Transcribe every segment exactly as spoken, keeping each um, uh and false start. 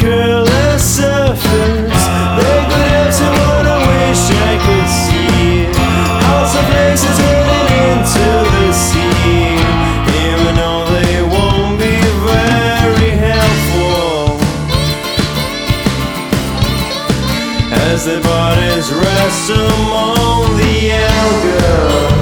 careless surface. They could have someone I wish I could see. All some places heading into the sea, even though they won't be very helpful, as their bodies rest among the algae.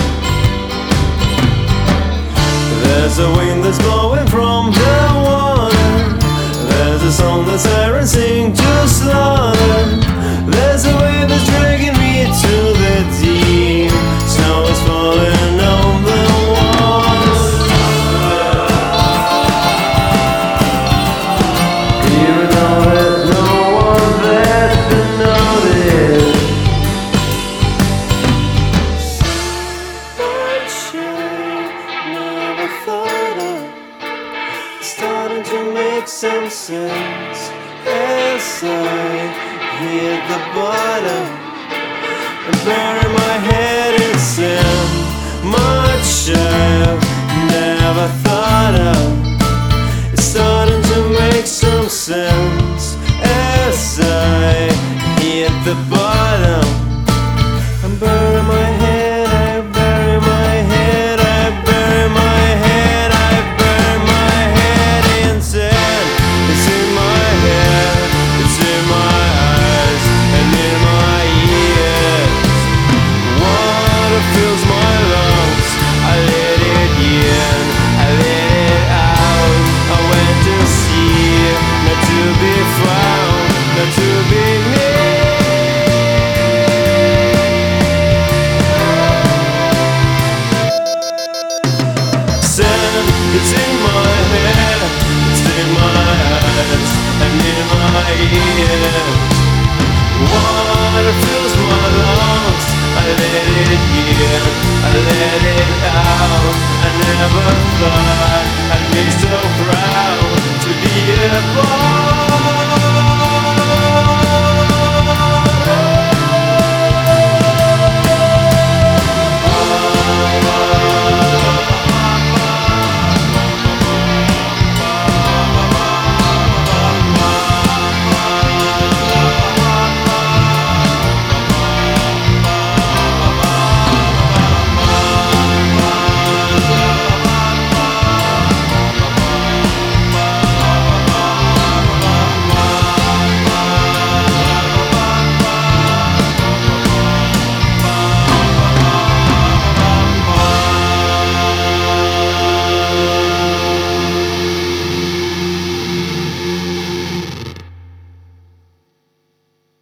There's a wind that's blowing from the water. There's a song that sirens sing to slaughter. There's a wave that's dragging me to the deep. Snow is falling on the walls, even though there's no one there to notice. Starting to make some sense as I hit the bottom and bury my head in sand. Much I've never thought of, it's starting to make some sense as I hit the bottom.